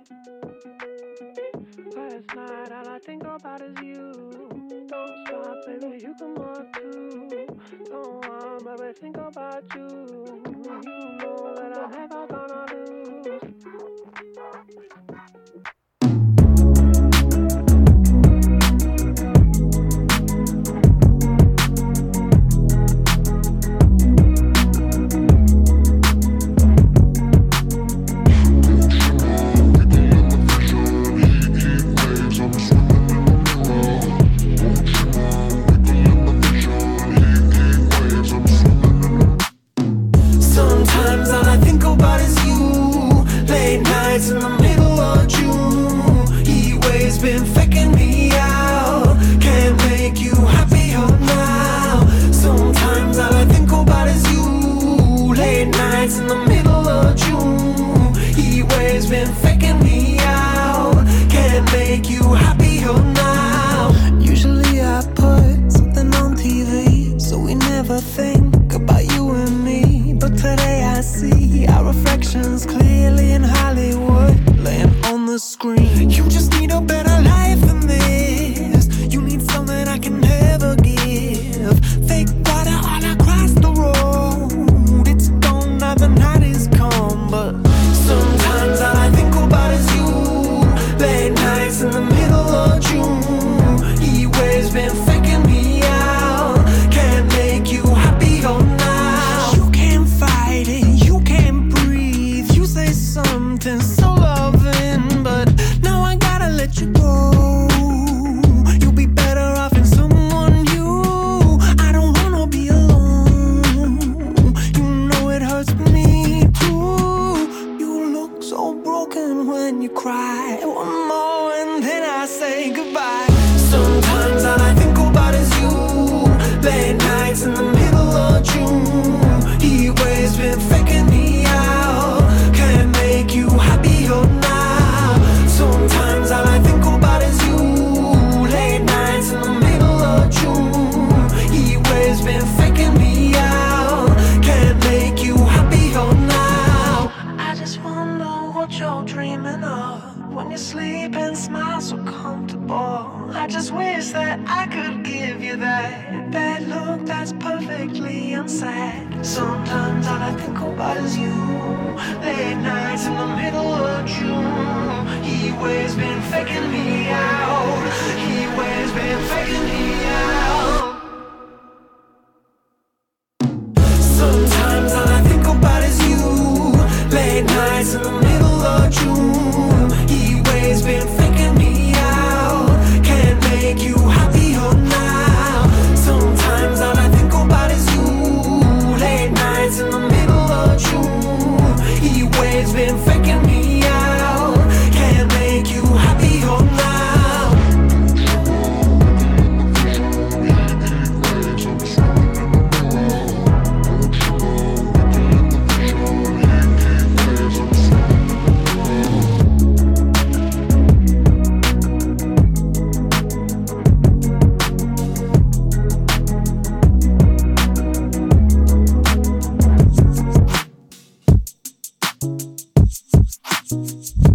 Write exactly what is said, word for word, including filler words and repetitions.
Last night, all I think about is you. Don't stop, baby, you can walk too. Don't want, baby, think about you. You know that I'm never gonna lose. Sometimes all I think about is you. Late nights in the middle of June. Heat waves been faking me out. Can't make you happier now. Sometimes all I think about is you. Late nights in the middle of June. Heat waves been faking me out. Can't make you happier now. Usually I put something on T V, so we never think about you and me. But today I see our reflections clearly in Hollywood, laying on the screen. You just need a better life than this. You need something I can never give. Fake water all across the road. It's gone now, the night is come. But sometimes all I think about is you. Late nights in the middle of June. Heat waves been faking me out. Can't make you happier now. You can't fight it, you can't breathe. You say something so loving, but now I gotta let you go. You'll be better off in someone new. I don't wanna be alone. You know it hurts me too. You look so broken when you cry. One more and then I say goodbye. Sometimes all I think about is you. Late nights in the middle of June. Heat waves been faking me out. Can't make you happier now. Sometimes all I think about is you. Late nights in the middle of June. Heat waves been faking me out. Can't make you happier now. I just wonder what you're dreaming of when you sleep and smile so comfortable. I just wish that I could give you that that look that's perfectly unsaid. Sometimes all I think about is you. Late nights in the middle of June. Heat waves been faking me out. Heat waves been faking me out. Sometimes all I think about is you. Late nights in the middle of June. Heat waves been faking me out. Can't make you happier now. Sometimes all I think about is you. Late nights in the middle of June. Heat waves been faking me out. Can't make you happier now. We'll be right back.